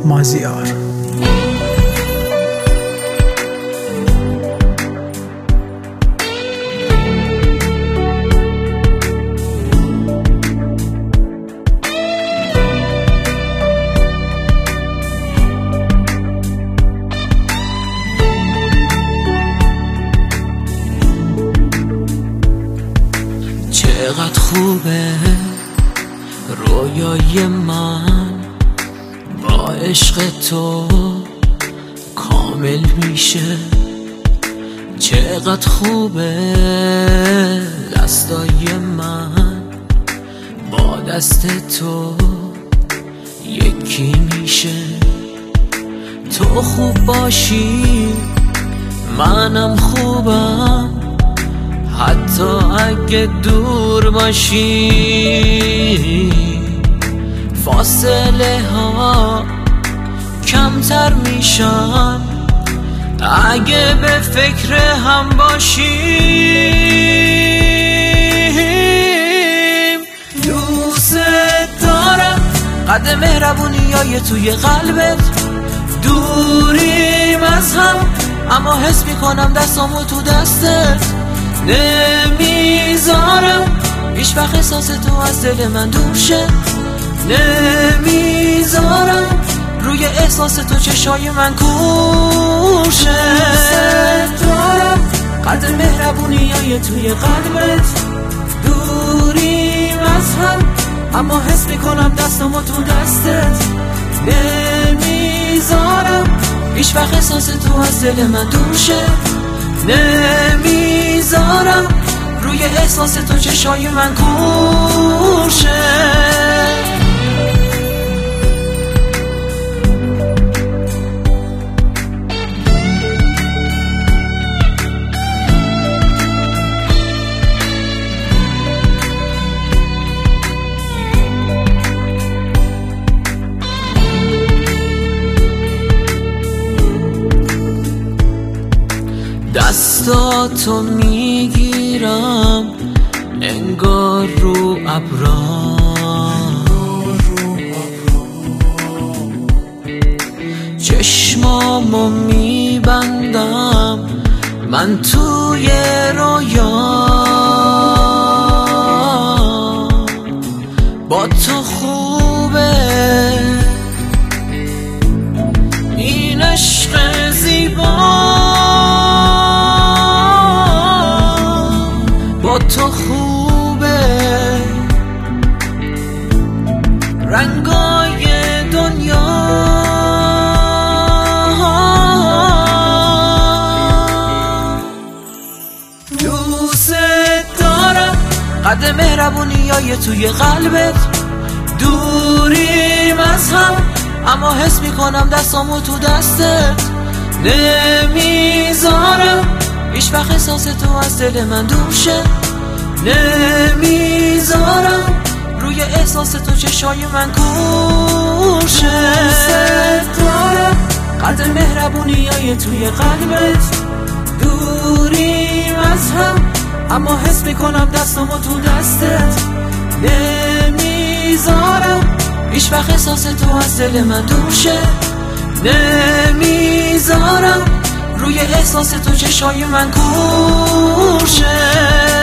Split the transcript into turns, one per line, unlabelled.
مازیار.
چقدر خوبه رویای من با عشق تو کامل میشه. چقدر خوبه دستای من با دست تو یکی میشه. تو خوب باشی منم خوبم، حتی اگه دور باشی. فاصله ها کمتر میشن اگه به فکر هم باشیم. دوست دارم قد مهربونیای توی قلبت، دوریم از هم اما حس میکنم دستامو تو دستت. نمیذارم هیچ وقت احساس تو از دل من دور شه، نمیذارم روی احساس تو چشای من کور شه. دارم قدر مهربونیای توی قلبت، دوریم از هم اما حس میکنم دستامو تو دستت. نمیذارم هیچ وقت احساس تو از دل من دور شه، نمیذارم روی احساس تو چشای من کور شه. دستاتو میگیرم انگار رو ابرام، چشمامو میبندم من توی رویا. با تو خوبه این عشق زیبا، تو خوبه رنگای دنیا. دوست دارم قد مهربونیای توی قلبت، دوریم از هم اما حس میکنم دستامو تو دستت. نمیذارم هیچ وقت احساس تو از دل من دور شه، نمیذارم روی احساس تو چشای من کور شه. دارم قدر مهربونیای توی قلبت، دوریم از هم اما حس میکنم دستامو تو دستت. نمیذارم هیچ وقت احساس تو از دل من دور شه، نمیذارم روی احساس تو چشای من کور شه.